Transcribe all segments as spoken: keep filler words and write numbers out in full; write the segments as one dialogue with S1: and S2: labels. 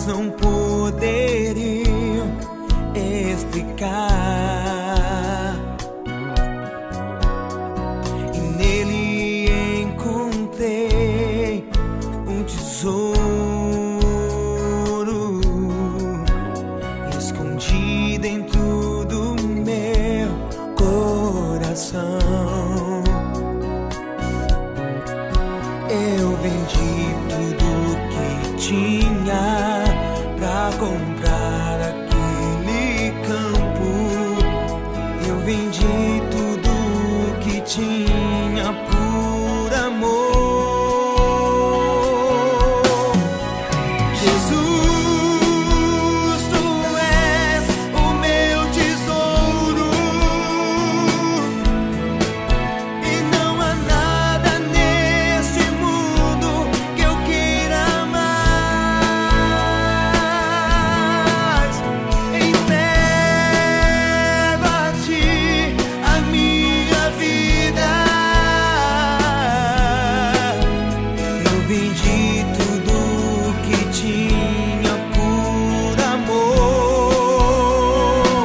S1: não poderiam explicar. E nele encontrei um tesouro, escondi dentro do meu coração. Eu vendi tudo que tinha pra comprar aquele campo. Eu vendi tudo que tinha por amor. Jesus, tu és o meu tesouro, e não há nada neste mundo que eu queira mais. Entrego a ti a minha vida. Eu vendi tudo que tinha por amor.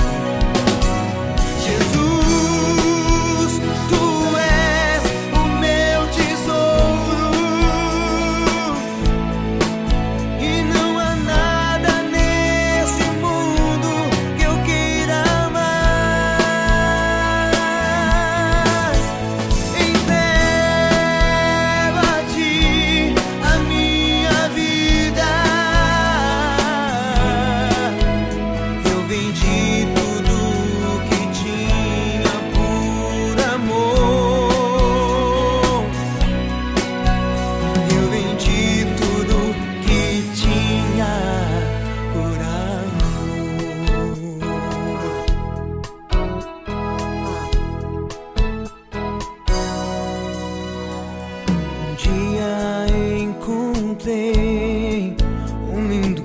S1: Jesus, tu és o meu tesouro, e não há nada nesse mundo que eu queira mais. Entrego a ti a minha vida. Eu vendi tudo que tinha por amor. Eu vendi tudo que tinha por amor. Um dia encontrei um lindo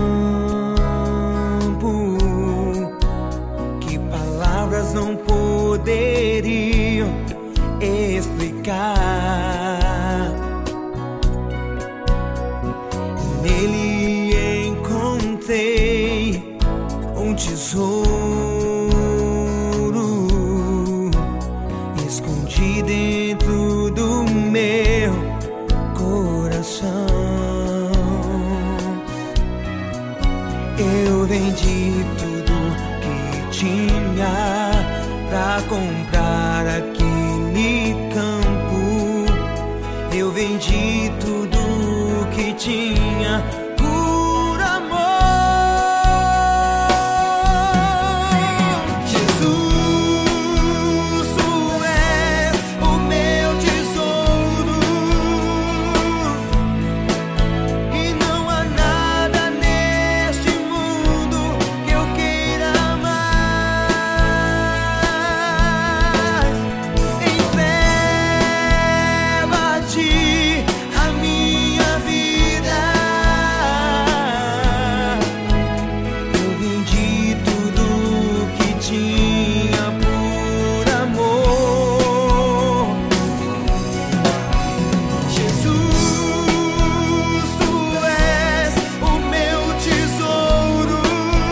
S1: campo que palavras não poderiam explicar. Nele encontrei um tesouro, escondi dentro do meu coração. Eu vendi tudo que tinha pra comprar aquele campo. Eu vendi tudo que tinha por amor. Jesus, tu és o meu tesouro, e não há nada neste mundo que eu queira mais. Entrego a ti a minha vida. Eu vendi tudo que tinha por amor. Jesus, tu és o meu tesouro,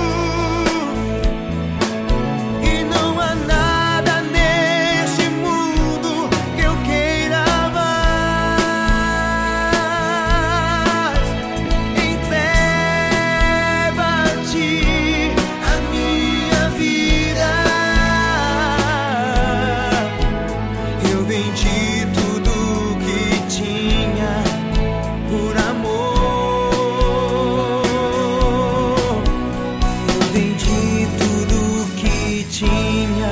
S1: e não há nada neste mundo que eu queira mais. Entrego a ti a minha vida. Eu vendi tudo que tinha por amor. Eu vendi tudo que tinha.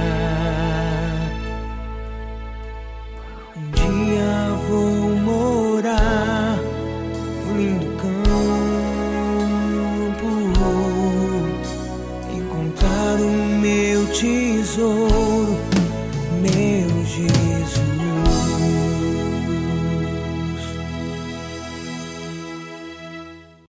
S1: Um dia vou morar num lindo campo, encontrar o meu tesouro